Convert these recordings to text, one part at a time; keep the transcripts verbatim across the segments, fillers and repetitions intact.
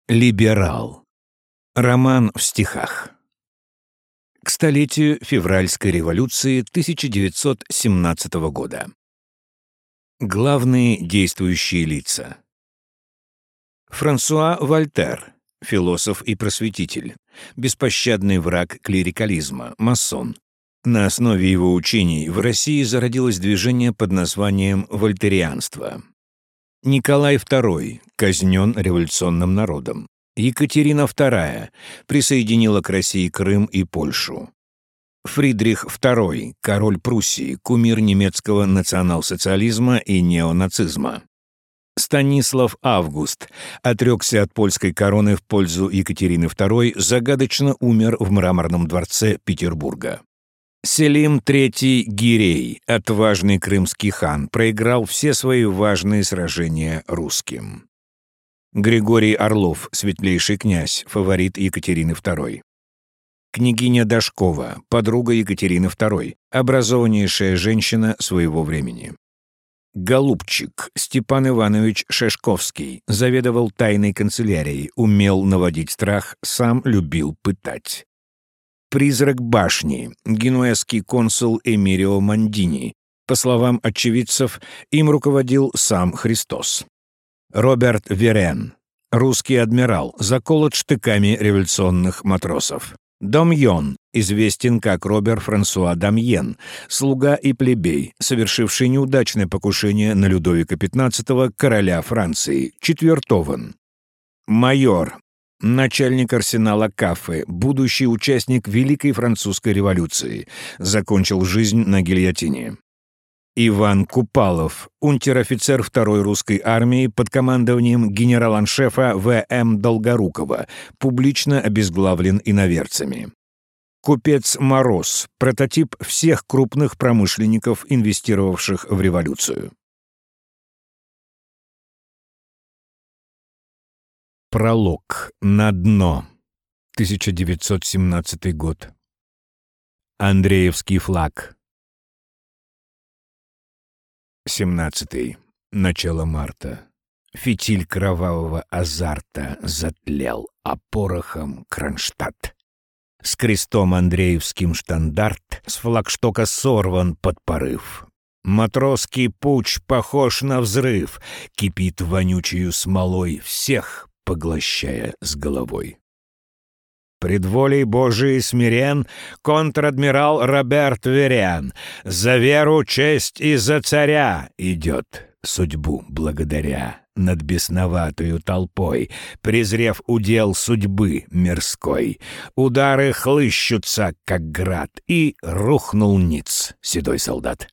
Либерал. Роман в стихах. К столетию февральской революции тысяча девятьсот семнадцатого года. Главные действующие лица. Франсуа Вольтер, философ и просветитель, беспощадный враг клерикализма, масон. На основе его учений в России зародилось движение под названием вольтерианство. Николай второй казнен революционным народом. Екатерина вторая присоединила к России Крым и Польшу. Фридрих второй, король Пруссии, кумир немецкого национал-социализма и неонацизма. Станислав Август отрекся от польской короны в пользу Екатерины второй, загадочно умер в Мраморном дворце Петербурга. Селим третий Гирей, отважный крымский хан, проиграл все свои важные сражения русским. Григорий Орлов, светлейший князь, фаворит Екатерины второй. Княгиня Дашкова, подруга Екатерины второй, образованнейшая женщина своего времени. Голубчик Степан Иванович Шешковский заведовал тайной канцелярией, умел наводить страх, сам любил пытать. Призрак башни, генуэзский консул Эмирио Мандини. По словам очевидцев, им руководил сам Христос. Роберт Верен, русский адмирал, заколот штыками революционных матросов. Домьон, известен как Робер Франсуа Дамьен, слуга и плебей, совершивший неудачное покушение на Людовика пятнадцатого, короля Франции, четвертован. Майор, начальник арсенала Каффе, будущий участник Великой Французской революции, закончил жизнь на гильотине. Иван Купалов, унтер-офицер второй русской армии под командованием генерал-аншефа В М Долгорукова, публично обезглавлен иноверцами. Купец Мороз, прототип всех крупных промышленников, инвестировавших в революцию. Пролог на дно. тысяча девятьсот семнадцатый год. Андреевский флаг. семнадцатый. Начало марта. Фитиль кровавого азарта затлел, а порохом Кронштадт. С крестом Андреевским штандарт с флагштока сорван под порыв. Матросский пуч похож на взрыв, кипит вонючею смолой, всех поглощая с головой. Пред волей Божией смирен контр-адмирал Роберт Верен, за веру, честь и за царя идет, судьбу благодаря, над бесноватою толпой, презрев удел судьбы мирской. Удары хлыщутся, как град, и рухнул ниц седой солдат.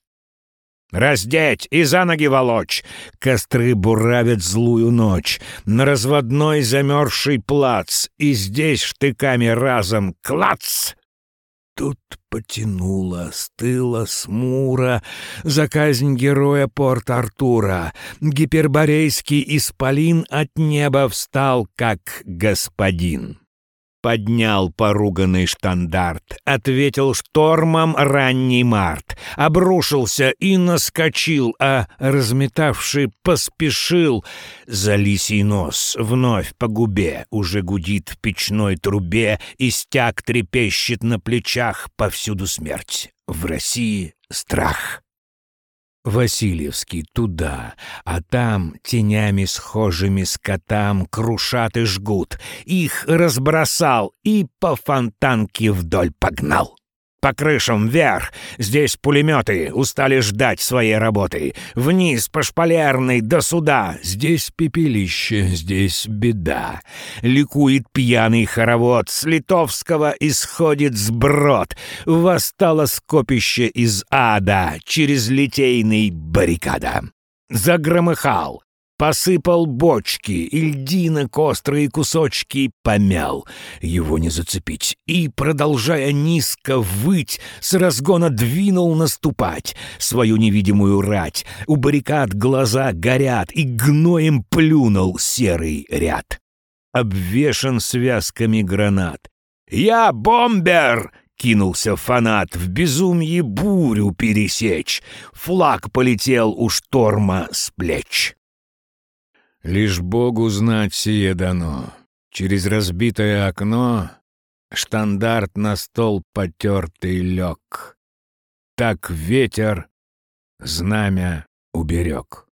Раздеть и за ноги волочь! Костры буравят злую ночь на разводной замерзший плац, и здесь штыками разом клац! Тут потянуло, стыло смуро за казнь героя Порт-Артура. Гиперборейский исполин от неба встал, как господин. Поднял поруганный штандарт, ответил штормом ранний март, обрушился и наскочил, а разметавший поспешил. За лисий нос вновь по губе уже гудит в печной трубе, и стяг трепещет на плечах, повсюду смерть, в России страх. Васильевский туда, а там тенями схожими скотам крушат и жгут. Их разбросал и по фонтанке вдоль погнал. По крышам вверх, здесь пулеметы устали ждать своей работы. Вниз по Шпалерной до суда, здесь пепелище, здесь беда. Ликует пьяный хоровод, с Литовского исходит сброд. Восстало скопище из ада, через Литейный баррикада. Загромыхал, посыпал бочки, и льдинок острые кусочки помял. Его не зацепить. И, продолжая низко выть, с разгона двинул наступать свою невидимую рать. У баррикад глаза горят, и гноем плюнул серый ряд. Обвешан связками гранат. «Я бомбер!» — кинулся фанат в безумье бурю пересечь. Флаг полетел у шторма с плеч. Лишь Богу знать сие дано. Через разбитое окно штандарт на стол потертый лег. Так ветер знамя уберег.